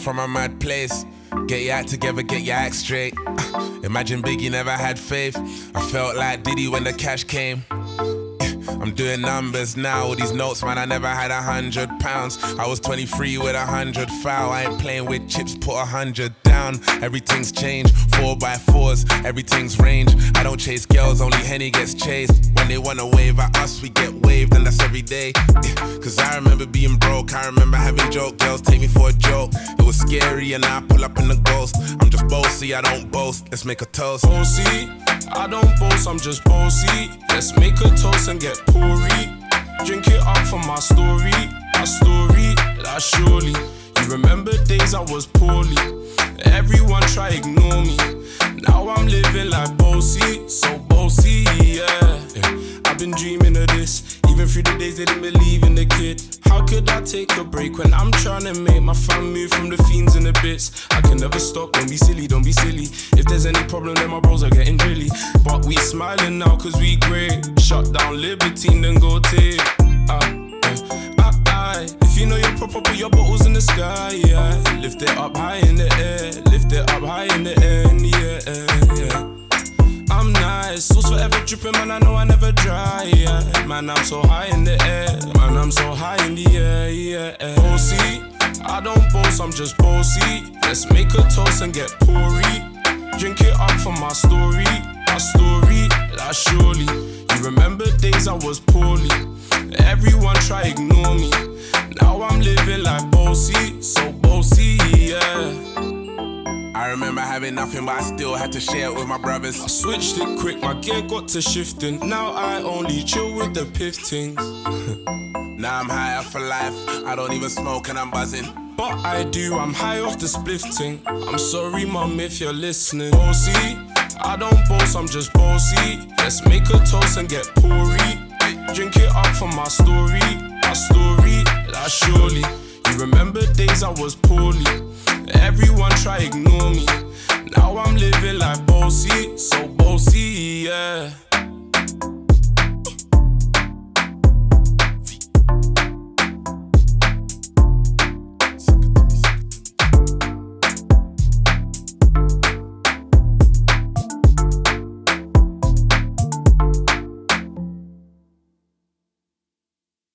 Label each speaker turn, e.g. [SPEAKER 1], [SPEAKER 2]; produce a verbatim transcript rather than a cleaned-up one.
[SPEAKER 1] from a mad place. Get your act together, get your act straight. Imagine Biggie never had faith. I felt like Diddy when the cash came. I'm doing numbers now, all these notes, man, I never had a hundred pounds. I was twenty-three with a hundred foul. I ain't playing with chips, put a hundred down. Everything's changed, four by fours, everything's range. I don't chase girls, only Henny gets chased. When they wanna wave at us, we get waved, and that's every day. Cause I remember being broke, I remember having joke girls take me for a joke. It was scary and I pull up in the ghost. I'm just bossy, I don't boast, let's make a toast.
[SPEAKER 2] Bossy, I don't boast, I'm just bossy. Let's make a toast and get pourri. Drink it up for my story, my story, that surely. You remember days I was poorly. Everyone try ignore me. Now I'm living like bossy, so bossy, yeah. yeah. I've been dreaming of this, even through the days they didn't believe in the kid. How could I take a break when I'm trying to make my fam move from the fiends and the bits? I can never stop, don't be silly, don't be silly. If there's any problem, then my bros are getting drilly. But we smiling now cause we great. Shut down Libertine, then go take. Uh, uh, uh, uh, if you know you're proper, put your bottles in the sky, yeah. Lift it up high in the air, lift it up high in the air, yeah, yeah. I'm nice, sauce forever dripping, man, I know I never dry, yeah. Man, I'm so high in the air, man, I'm so high in the air, yeah. Bossy, I don't boast, I'm just bossy. Let's make a toast and get pourri. Drink it up for my story, my story, that surely. You remember days I was poorly. Everyone try ignore me. Now I'm living like bossy, so bossy, yeah.
[SPEAKER 1] I remember having nothing, but I still had to share it with my brothers.
[SPEAKER 2] I switched it quick, my gear got to shifting. Now I only chill with the piff things.
[SPEAKER 1] Now I'm high up for life, I don't even smoke and I'm buzzing.
[SPEAKER 2] But I do, I'm high off the spliff thing. I'm sorry mum if you're listening. Bossy, I don't boast, I'm just bossy. Let's make a toast and get pourri. Drink it up for my story, my story, that surely. You remember days I was poorly. Everyone try ignore me. Now I'm living like bossy, so bossy, yeah.